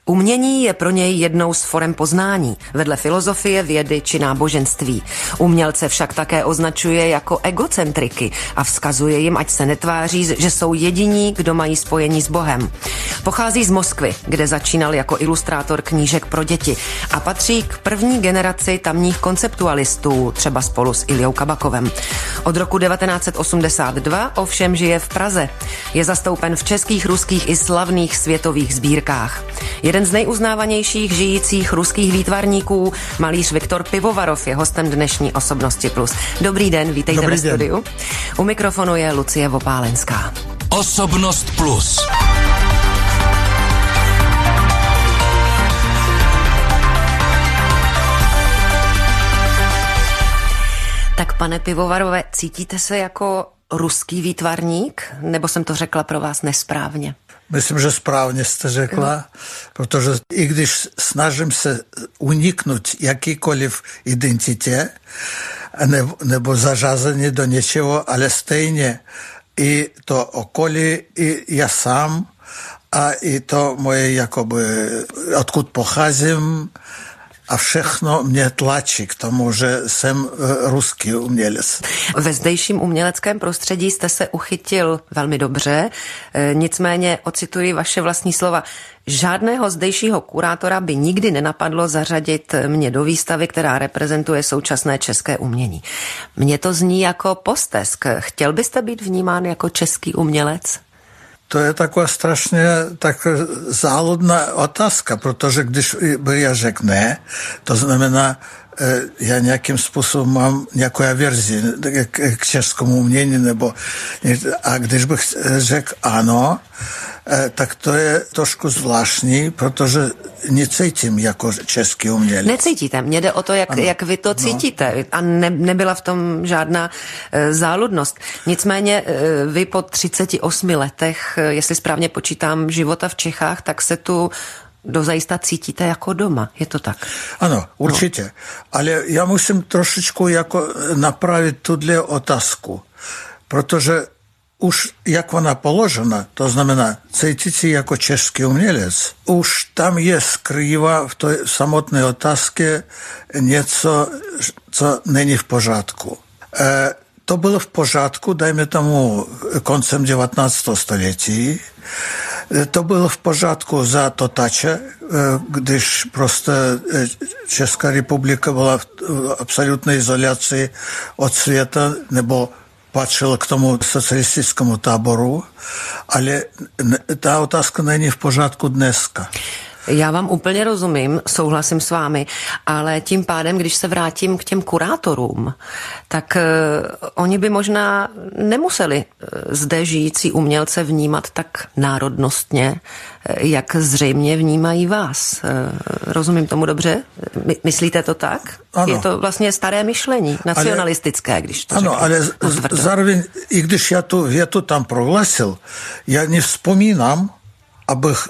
Umění je pro něj jednou z forem poznání, vedle filozofie, vědy či náboženství. Umělce však také označuje jako egocentriky a vzkazuje jim, ať se netváří, že jsou jediní, kdo mají spojení s Bohem. Pochází z Moskvy, kde začínal jako ilustrátor knížek pro děti a patří k první generaci tamních konceptualistů, třeba spolu s Iljou Kabakovem. Od roku 1982 ovšem žije v Praze. Je zastoupen v českých, ruských i slavných světových sbírkách. Jeden z nejuznávanějších žijících ruských výtvarníků, malíř Viktor Pivovarov, je hostem dnešní Osobnosti Plus. Dobrý den, vítejte ve studiu. U mikrofonu je Lucie Vopálenská. Osobnost Plus. Tak pane Pivovarové, cítíte se jako ruský výtvarník, nebo jsem to řekla pro vás nesprávně? Myslím, že správně jste řekla, protože i když snažím se uniknout jakýkoliv identitě nebo zařazení do něčeho, ale stejně i to okolí, i já sám a i to moje jakoby, odkud pocházím, a všechno mě tlačí k tomu, že jsem ruský umělec. Ve zdejším uměleckém prostředí jste se uchytil velmi dobře, nicméně ocituji vaše vlastní slova. Žádného zdejšího kurátora by nikdy nenapadlo zařadit mě do výstavy, která reprezentuje současné české umění. Mně to zní jako postesk. Chtěl byste být vnímán jako český umělec? To je taková strašně tak záludná otázka, protože když by já řekl ne, to znamená, já nějakým způsobem mám nějakou averzi k českému umění, a když bych řekl ano, tak to je trošku zvláštní, protože necítím jako český umělec. Necítíte, mně jde o to, jak vy to cítíte a nebyla v tom žádná záludnost. Nicméně vy po 38 letech, jestli správně počítám, života v Čechách, tak se tu dozajista cítíte jako doma, je to tak? Ano, určitě. Ale já musím trošičku jako napravit tuhle otázku, protože už jak ona položena, to znamená cítit se jako český umělec, už tam je skrývá v té samotné otázce něco, co není v pořádku. To bylo v pořádku, dajme tomu, koncem 19. století. To bylo v pořádku za Totače, když prostě Česká republika byla v absolutní izolaci od světa, nebo patřil k tomu socialistickému táboru, ale ta otázka není v pořádku dneska. Já vám úplně rozumím, souhlasím s vámi, ale tím pádem, když se vrátím k těm kurátorům, tak oni by možná nemuseli zde žijící umělce vnímat tak národnostně, jak zřejmě vnímají vás. Rozumím tomu dobře? Myslíte to tak? Ano. Je to vlastně staré myšlení, nacionalistické, když to ano, ale zároveň, i když já tu větu tam prohlasil, já nevzpomínám, abych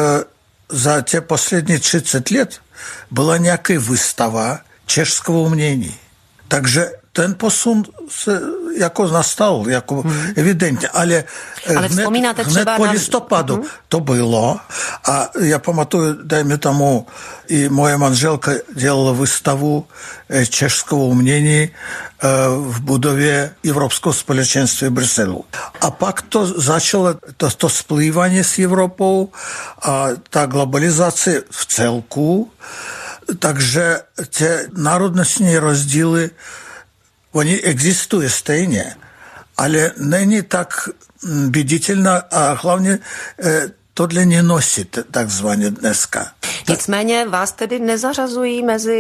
za те последние 30 лет была nějaká výstava českého umění. Takže ten posun se jako nastal, jako evidentně, ale hned po listopadu to bylo a já pamatuju, dejme tomu, i moje manželka dělala výstavu českého umění v budově Evropského společenství v Bruselu. A pak to začalo to splývání s Evropou a ta globalizace v celku, takže ty národnostní rozdíly oni existují stejně, ale není tak viditelná a hlavně tohle nenosí takzvaně dneska. Nicméně vás tedy nezařazují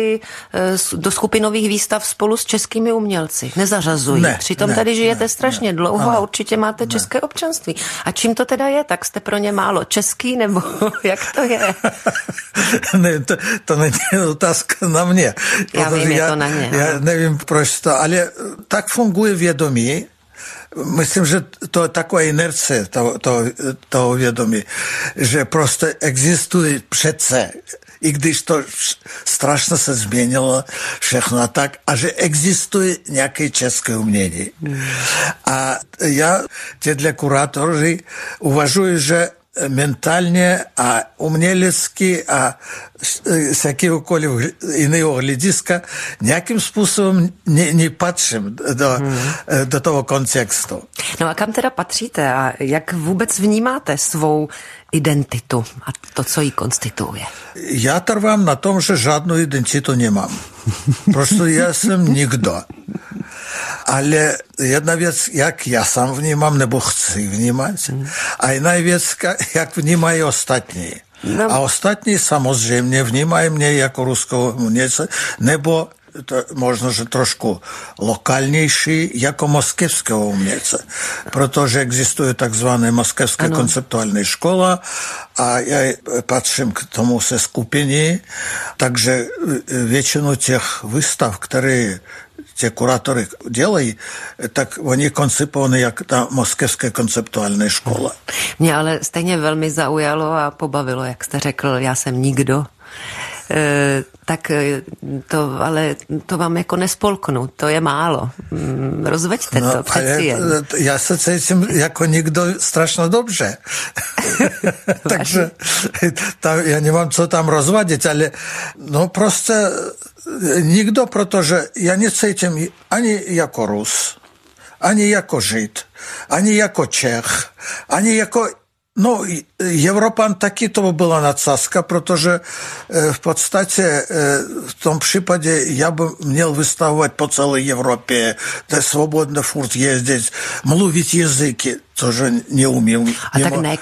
do skupinových výstav spolu s českými umělci. Nezařazují. Přitom tady žijete strašně dlouho a určitě máte české občanství. A čím to teda je? Tak jste pro ně málo český, nebo jak to je? Ne, to není otázka na mě. Já vím, je to na ně. Já nevím, proč to, ale tak funguje vědomí. Myslím, že to je taková inerce toho vědomí, že prostě existuje přece, i když to strašně se změnilo všechno a tak, a že existuje nějaké české umění. A já, těhle kurátoři, uvažuji, že ментальне, а умнелецки, а всякого иного глядиска nějakým způsobem nepatřím do toho kontextu. No a kam teda patříte a jak vůbec vnímáte svou identitu a to, co ji konstituuje? Já trvám na tom, že žádnou identitu nemám. Prostě já jsem nikdo. Ale jedna věc, jak já sám vnímám, nebo chci vnímat, a jiná věc, jak vnímají ostatní. No. A ostatní samozřejmě vnímají mě jako ruského umělce, nebo to, možná, že trošku lokálnější, jako moskevského umělce. Protože existuje takzvaná moskevská konceptuální škola a já patřím k tomu se skupině, takže většinu těch výstav, které те кураторы делаjí, tak oni koncipovаны jak ta moskevská konceptuální škola. Mě ale stejně velmi zaujalo a pobavilo, jak jste řekl, já jsem nikdo. Tak to vám jako nespolknu, to je málo. Rozveďte to přeci jen. Já se cítím jako nikdo strašně dobře. Takže já nemám co tam rozvadit, ale no prostě nikdo, protože já necítím ani jako Rus, ani jako Žid, ani jako Čech, ani jako Evropan taky to byla nadsázka, protože v podstatě v tom případě já by měl vystavovat po celé Evropě, svobodně furt jezdit, mluvit jazyky, což neumím. A tak ne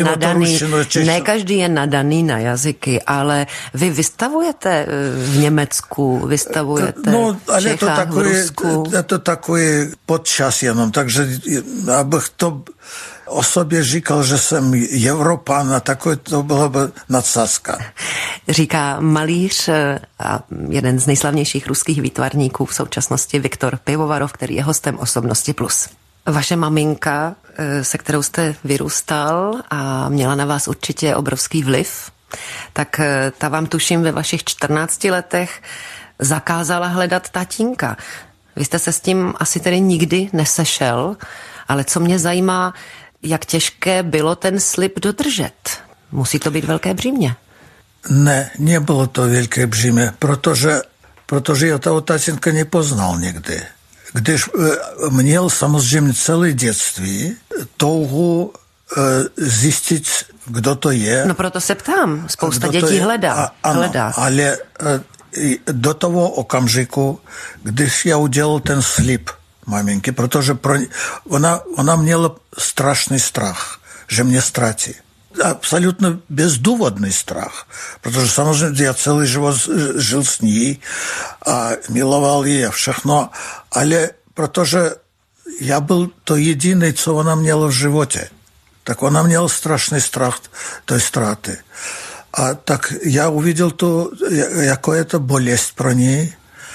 každý je nadaný na jazyky, ale vy vystavujete v Německu, vystavujete v Čechách, v Rusku. Je to takový podčas jenom, takže abych to o sobě říkal, že jsem Evropan a takové to byla by nadsázka. Říká malíř a jeden z nejslavnějších ruských výtvarníků v současnosti Viktor Pivovarov, který je hostem Osobnosti Plus. Vaše maminka, se kterou jste vyrůstal a měla na vás určitě obrovský vliv, tak ta vám tuším ve vašich 14 letech zakázala hledat tatínka. Vy jste se s tím asi tedy nikdy nesešel, ale co mě zajímá, jak těžké bylo ten slib dodržet? Musí to být velké břímě. Ne, nebylo to velké břímě, protože já toho tatínka nepoznal nikdy. Když měl samozřejmě celé dětství touhu zjistit, kdo to je. No proto se ptám, spousta dětí hledá. Ale do toho okamžiku, když já udělal ten slib maminky, protože ona měla strašný strach, že mě ztratí. Абсолютно бездůvodný strach, protože samozřejmě já celý život žil s ní a miloval ji a všechno, ale protože já byl to jediný, co ona měla v životě, tak ona měla strašný strach té ztráty. A tak já uviděl to, jako je to bolest pro ní,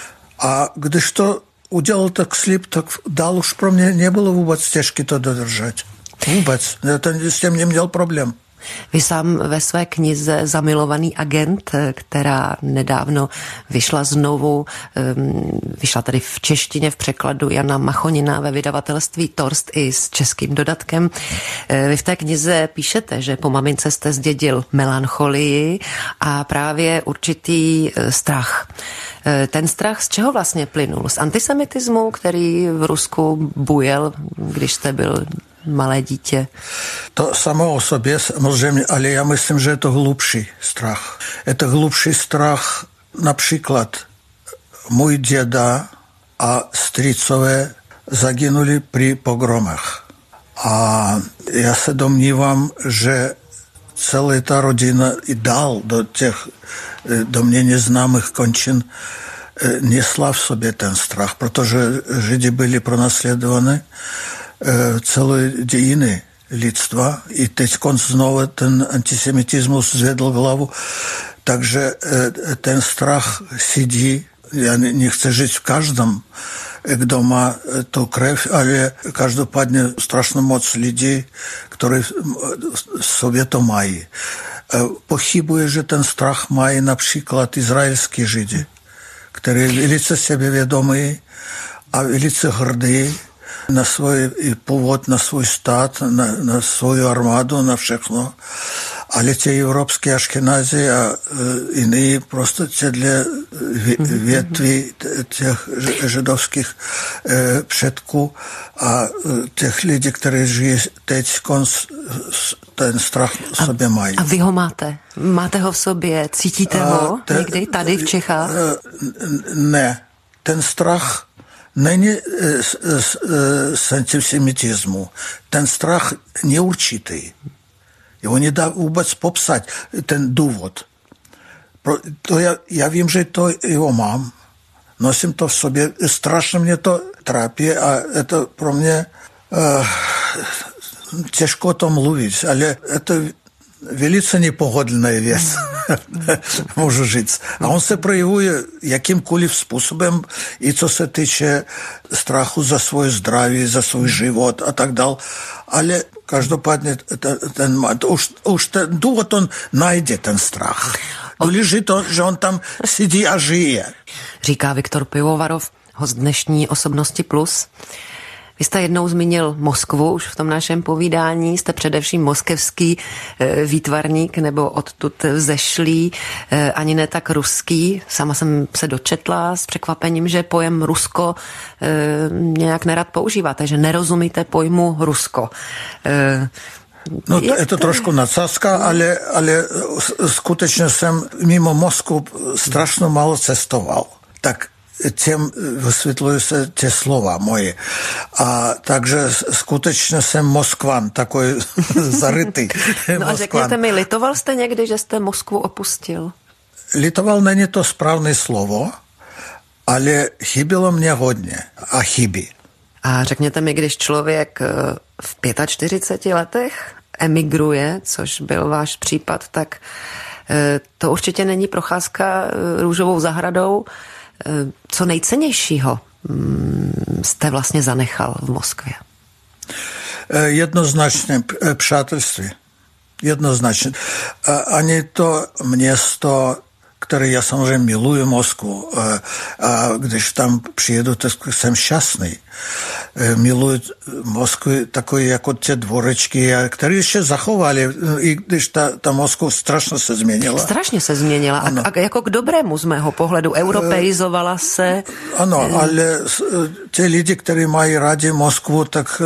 a když to udělal tak slib, tak dál už pro mě nebylo vůbec těžké to dodržet. Vůbec. S tím neměl problém. Vy sám ve své knize Zamilovaný agent, která nedávno vyšla znovu, vyšla tady v češtině v překladu Jana Machonina ve vydavatelství Torst i s českým dodatkem. Vy v té knize píšete, že po mamince jste zdědil melancholii a právě určitý strach. Ten strach z čeho vlastně plynul? Z antisemitismu, který v Rusku bujel, když jste byl malé dítě? To samo o sobě samozřejmě, ale já myslím, že je to hlubší strach. Je to hlubší strach, například můj děda a strýcové zagynuli při pogromech. A já se domnívám, že celá ta rodina i dál do mě neznámých končin nesla v sobě ten strach, protože Židi byli pronásledovaní celé dějiny lidstva i teď znovu ten antisemitismus zvedl hlavu, takže ten strach sedí. Já nechci žít v každém, kdo má tu krev, ale každopádně strašně moc lidí, kteří v sobě to mají. Pochybuje, že ten strach mají například izraelský Židi, kteří velice sebevědomí a velice hrdí na svůj původ, na svůj stát, na svou armádu, na všechno. Ale ty evropské aškenazi a jiné prostě těhle větví těch židovských předků a těch lidí, kteří žijí teď, ten strach v sobě mají. A vy ho máte? Máte ho v sobě? Cítíte ho někdy tady v Čechách? Ne. Ten strach není z antisemitismu. Ten strach neurčitý. Jeho nedá vůbec popsat, ten důvod. To já vím, že to jeho mám. Nosím to v sobě. Strašně mě to trápí a je to pro mě těžko o tom mluvit, ale je to velice nepohodlná věc, můžu říct. A on se projevuje jakýmkoliv způsobem, i co se týče strachu za svoje zdraví, za svůj život a tak dále. Ale každopádně už ten důvod on najde ten strach. Důležité to, že on tam sedí a žije. Říká Viktor Pivovarov, host dnešní Osobnosti Plus. Vy jste jednou zmínil Moskvu už v tom našem povídání, jste především moskevský výtvarník nebo odtud vzešlý, ani ne tak ruský. Sama jsem se dočetla s překvapením, že pojem Rusko nějak nerad používáte, že nerozumíte pojmu Rusko. No, je to trošku nadsázka, ale skutečně jsem mimo Moskvu strašně málo cestoval. Tak tím vysvětlují se tě slova moje. A takže skutečně jsem Moskvan, takový zarytý. No a řekněte mi, litoval jste někdy, že jste Moskvu opustil? Litoval není to správné slovo, ale chybilo mě hodně a chybí. A řekněte mi, když člověk v 45 letech emigruje, což byl váš případ, tak to určitě není procházka růžovou zahradou. Co nejcennějšího jste vlastně zanechal v Moskvě? Jednoznačně přátelství. Jednoznačně. Ani to město, které já samozřejmě miluji Moskvu, a když tam přijedu, tak jsem šťastný. Miluji Moskvu takové jako ty dvorečky, které ještě zachovali, i když ta Moskva strašně se změnila. Strašně se změnila. A jako k dobrému z mého pohledu. Europeizovala se. Ano, ale ty lidi, kteří mají rádi Moskvu, tak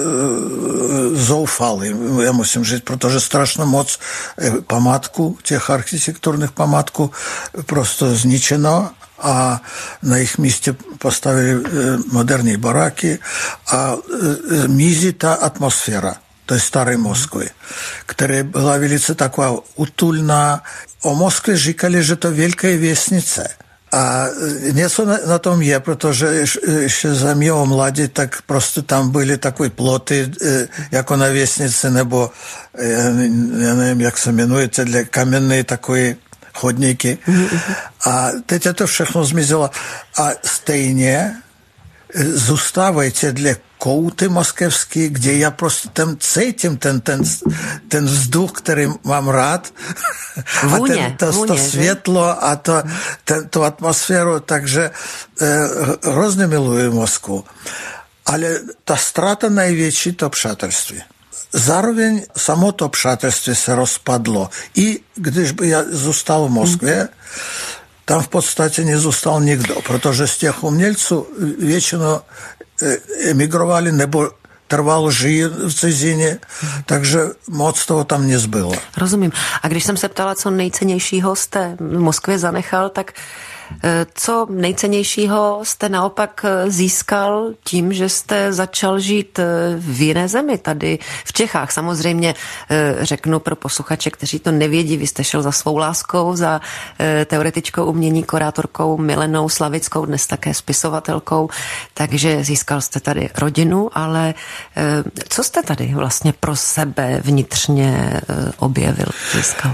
zoufali, já musím říct, protože strašně moc památku, těch architekturních památků prostě zničeno a na jejich místě postavili moderní baráky a mizí ta atmosféra té staré Moskvy, která byla velice taková utulná. O Moskvě říkali, že to velká vesnice. A něco na tom je, protože ještě za mého mladí, tak prostě tam byly takové ploty, jako na vesnici, nebo já nevím, jak se jmenuje, tyhle kamenné takové chodníky. A teď to všechno zmizelo. A stejně zůstávají tyhle kouty moskevské, kde já prostě tam cítím ten vzduch, který mám rád. Vůně, a to světlo a tu atmosféru, takže hrozně miluji Moskvu. Ale ta ztráta největší to přátelství. Zároveň samo to přátelství se rozpadlo. I když by já zůstal v Moskvě, tam v podstatě nezůstal nikdo, protože z těch umělců většinou emigrovali nebo trvalo žijí v cizině, takže moc toho tam nezbylo. Rozumím. A když jsem se ptala, co nejcennějšího jste v Moskvě zanechal, tak co nejcennějšího jste naopak získal tím, že jste začal žít v jiné zemi, tady v Čechách? Samozřejmě řeknu pro posluchače, kteří to nevědí, vy jste šel za svou láskou, za teoretičkou umění, kurátorkou Milenou Slavickou, dnes také spisovatelkou, takže získal jste tady rodinu, ale co jste tady vlastně pro sebe vnitřně objevil, získal?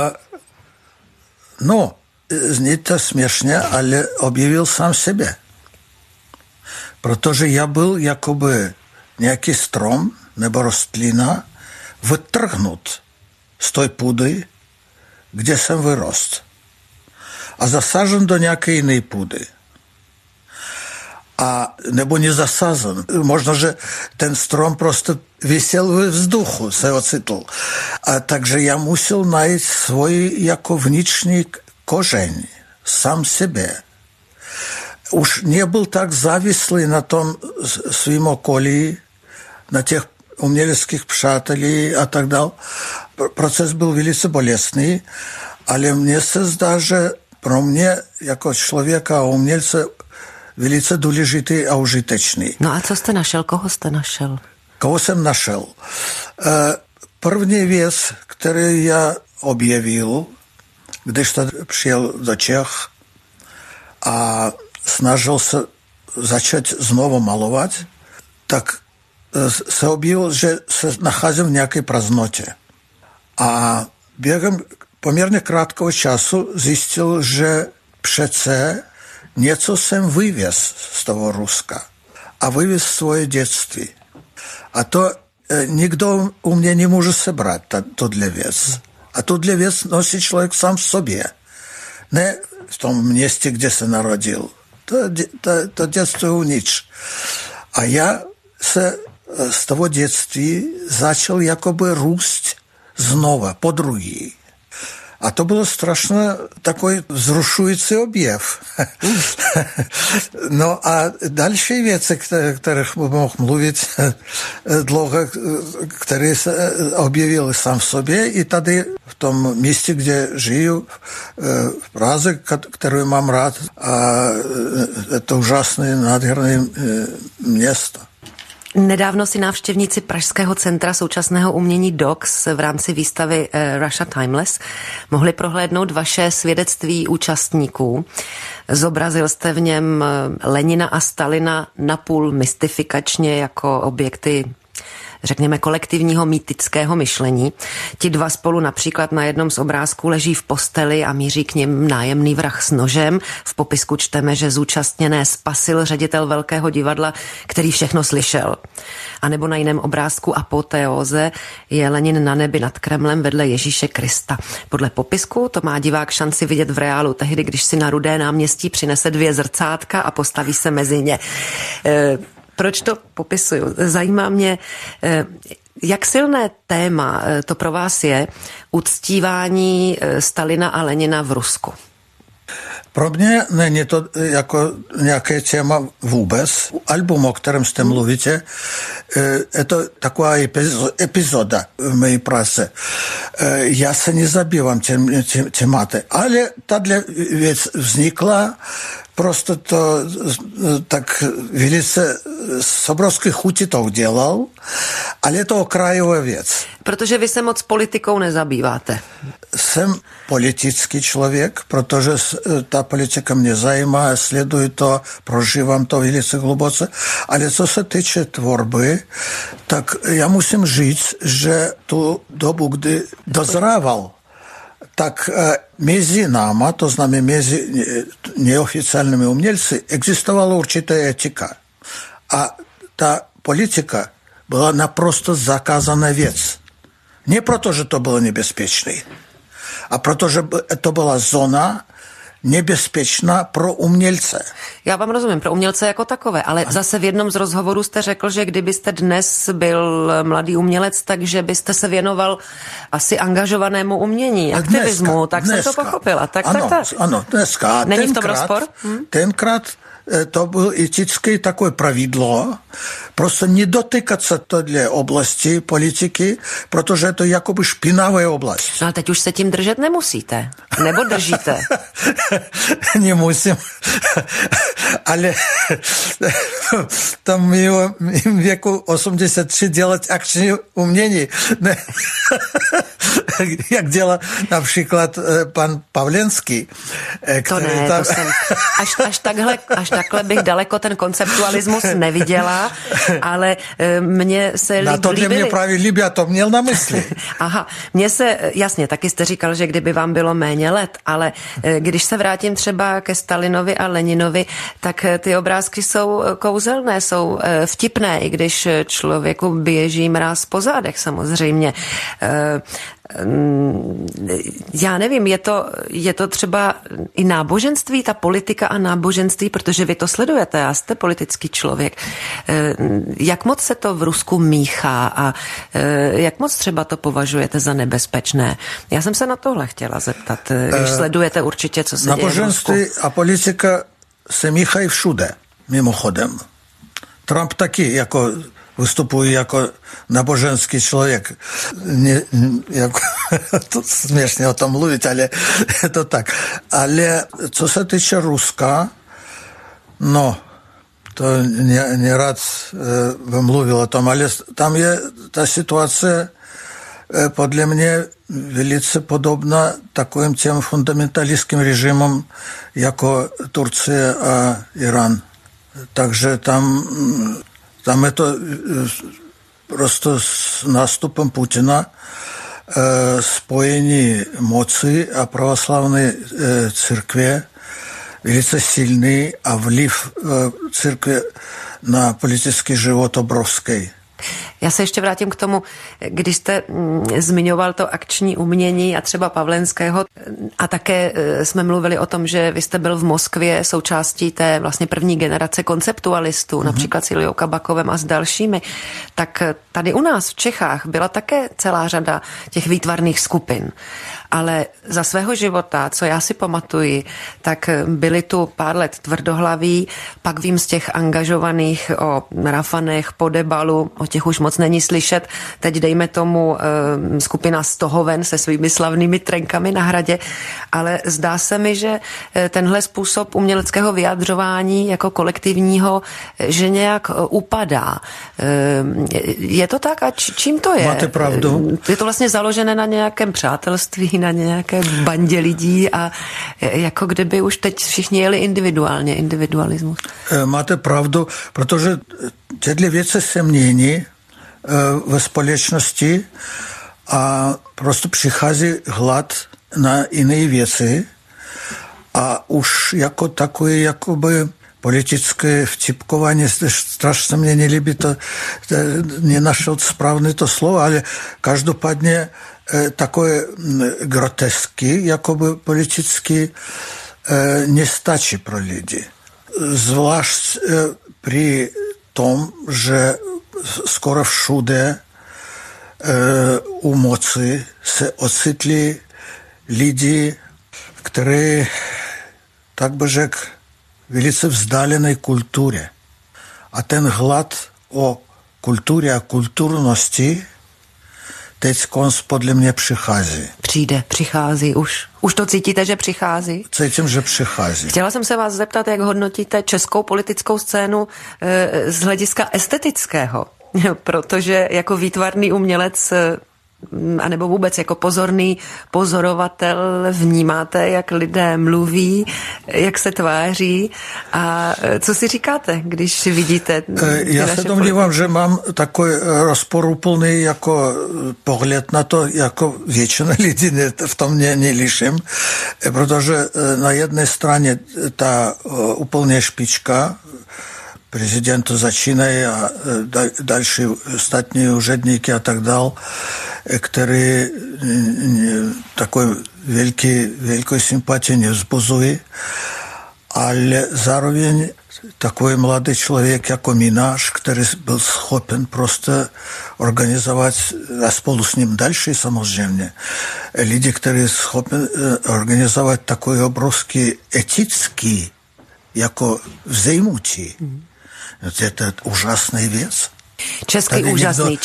Zní to směšně, ale objevil sám sebe. Protože já byl jakoby nějaký strom nebo rostlina vytrhnut z té půdy, kde jsem vyrost. A zasažen do nějaké jiné půdy. a nebo nezasazen. Možno, že ten strom prostě vysel ve vzduchu, se ocitl. A takže já musel najít svůj jako vnitřní kořeň, sám sebe. Už nebyl tak závislý na tom svým okolí, na těch uměleckých přátelí a tak dále. Proces byl velice bolestný, ale mně se zdá, že pro mě jako člověka a umělce velice důležitý a užitečný. No a co jste našel? Koho jste našel? Koho jsem našel? První věc, kterou já objevil, když tady přijel do Čech a snažil se začít znovu malovat, tak se objevil, že se nacházím v nějaké prázdnotě. A během poměrně krátkého času zjistil, že přece něco jsem vyvěz z toho Ruska a vyvěz svoje dětství. A to nikdo u mě nemůže sebrat, tohle věc. A tohle věc nosí člověk sám v sobě. Ne v tom městě, kde se narodil. To dětství unič. A já se z toho dětství začal jakoby růst znova, podruhý. A to bylo strašně takový vzrušující objev. No a další věci, kterých mohl mluvit dlouho, které se objevily sám v sobě, i tady v tom místě, kde žiju, v Praze, kterou mám rád, a je to úžasné, nádherné město. Nedávno si návštěvníci Pražského centra současného umění DOX v rámci výstavy Russia Timeless mohli prohlédnout vaše svědectví účastníků. Zobrazil jste v něm Lenina a Stalina napůl mystifikačně jako objekty, řekněme, kolektivního mýtického myšlení. Ti dva spolu například na jednom z obrázků leží v posteli a míří k nim nájemný vrah s nožem. V popisku čteme, že zúčastněné spasil ředitel Velkého divadla, který všechno slyšel. A nebo na jiném obrázku Apoteóze je Lenin na nebi nad Kremlem vedle Ježíše Krista. Podle popisku to má divák šanci vidět v reálu tehdy, když si na Rudé náměstí přinese 2 zrcátka a postaví se mezi ně. Proč to popisuju? Zajímá mě, jak silné téma to pro vás je uctívání Stalina a Lenina v Rusku? Pro mě není to jako nějaké téma vůbec. Album, o kterém jste mluvíte, je to taková epizoda v mé práci. Já se nezabývám tématy, ale tato věc vznikla. Prostě to tak velice s obrovské chutí to udělal, ale je to okrajová věc. Protože vy se moc politikou nezabýváte. Jsem politický člověk, protože ta politika mě zajímá, sleduji to, prožívám to velice hluboce, ale co se týče tvorby, tak já musím říct, že tu dobu, kdy dozrával, tak mezi náma, to znamená mezi neoficiálními umělci, existovala určitá etika. A ta politika byla naprosto zakázaná věc. Не proto, že to bylo nebezpečné, a protože to byla zóna nebezpečná pro umělce. Já vám rozumím, pro umělce jako takové, ale zase v jednom z rozhovorů jste řekl, že kdybyste dnes byl mladý umělec, takže byste se věnoval asi angažovanému umění, aktivismu, tak dneska, jsem to pochopila. Ano, dneska. Není v tom rozpor? Tenkrát to bylo etické takové pravidlo, prostě nedotýkat se téhle oblasti politiky, protože je to jakoby špinavá oblast. No ale teď už se tím držet nemusíte. Nebo držíte? Nemusím. Ale tam mimo věku 83 dělat akční umění. Jak dělá například pan Pavlenský. To ne, to jsem... Až takhle bych daleko ten konceptualismus neviděla, ale mně se líbily... Na to mě právě líbí, a to měl na mysli. Aha, mně se, jasně, taky jste říkal, že kdyby vám bylo méně let, ale když se vrátím třeba ke Stalinovi a Leninovi, tak ty obrázky jsou kouzelné, jsou vtipné, i když člověku běží mráz po zádech samozřejmě. Já nevím, je to třeba i náboženství, ta politika a náboženství, protože vy to sledujete, já jste politický člověk. Jak moc se to v Rusku míchá a jak moc třeba to považujete za nebezpečné? Já jsem se na tohle chtěla zeptat, když sledujete určitě, co se děje v Rusku. Náboženství a politika se míchají všude, mimochodem. Trump taky jako vystupuje jako náboženský člověk. To směšně o tom mluvit, ale je to tak. Ale co se týče Ruska, no, to nerad vymluvil o tom, ale tam je ta situace podle mě velice podobná takovým těm fundamentalistským režimům jako Turcie a Irán. Takže tam je to prostě s nástupem Putina spojení moci a pravoslavné církve velice silný a vliv církve na politický život obrovský. Já se ještě vrátím k tomu, když jste zmiňoval to akční umění a třeba Pavlenského a také jsme mluvili o tom, že vy jste byl v Moskvě součástí té vlastně první generace konceptualistů, například s Iljou Kabakovem a s dalšími, tak tady u nás v Čechách byla také celá řada těch výtvarných skupin. Ale za svého života, co já si pamatuji, tak byli tu pár let tvrdohlaví, pak vím z těch angažovaných o Rafanech, Podebalu, o těch už moc není slyšet. Teď dejme tomu skupina Stohoven se svými slavnými trenkami na Hradě, ale zdá se mi, že tenhle způsob uměleckého vyjadřování jako kolektivního, že nějak upadá. Je to tak a čím to je? Máte pravdu. Je to vlastně založené na nějakém přátelství, na nějaké bandě lidí a jako kdyby už teď všichni jeli individuálně, individualismus. Máte pravdu, protože tyhle věci se mění ve společnosti a prostě přichází hlad na jiné věci a už jako takové jakoby politické vtipkování, strašně mě nelíbí to, nenašel správné to slovo, ale každopádně takové grotesky, jakoby politicky, nestačí pro lidi. Zvlášť při tom, že skoro všude u moci se ocitli lidi, kteří, tak bych řekl, velice vzdálené kultuře. A ten hlad o kultuře a kulturnosti teď podle mě přichází. Přichází už. Už to cítíte, že přichází? Cítím, že přichází. Chtěla jsem se vás zeptat, jak hodnotíte českou politickou scénu z hlediska estetického, protože jako výtvarný umělec anebo vůbec jako pozorný pozorovatel vnímáte, jak lidé mluví, jak se tváří a co si říkáte, když vidíte? Já se domnívám, že mám takový rozporuplný jako pohled na to, jako většina lidí v tom neliším, protože na jedné straně ta úplná špička, президенту začínají a další ostatní úředníky a tak dál, které takové velké sympatie nevzbuzují, ale zároveň takový mladý člověk jako Mináš, který byl schopen prostě organizovat a spolu s ním další samozřejmě lidi, kteří schopen organizovat takový obrovský etický jako vzejmutí. Это ужасная věc. Český úžasný.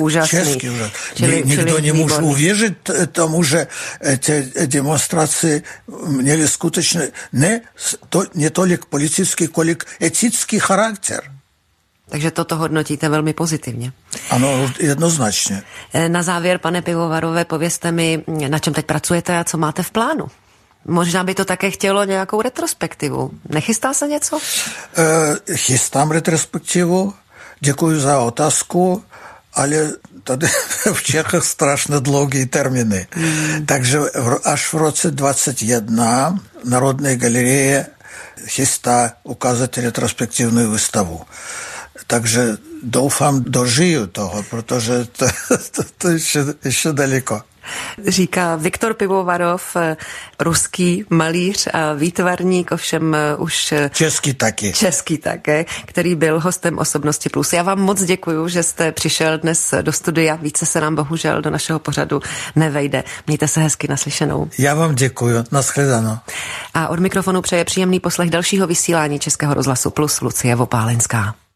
Nikdo nemůže uvěřit tomu, že ty demonstrace měly skutečně ne tolik politický, kolik etický charakter. Takže toto hodnotíte velmi pozitivně. Ano, jednoznačně. Na závěr, pane Pivovarové, povězte mi, na čem teď pracujete a co máte v plánu? Možná by to také chtělo nějakou retrospektivu. Nechystá se něco? Chystám retrospektivu. Děkuji za otázku, ale tady v Čechách strašně dlouhé termíny. Takže až v roce 2021 Národní galerie chystá ukázat retrospektivní výstavu. Takže doufám, dožiju toho, protože to ještě daleko. Říká Viktor Pivovarov, ruský malíř a výtvarník, ovšem už český také, který byl hostem Osobnosti Plus. Já vám moc děkuju, že jste přišel dnes do studia. Více se nám bohužel do našeho pořadu nevejde. Mějte se hezky, naslyšenou. Já vám děkuju, nashledanou. A od mikrofonu přeje příjemný poslech dalšího vysílání Českého rozhlasu Plus Lucie Vopálenská.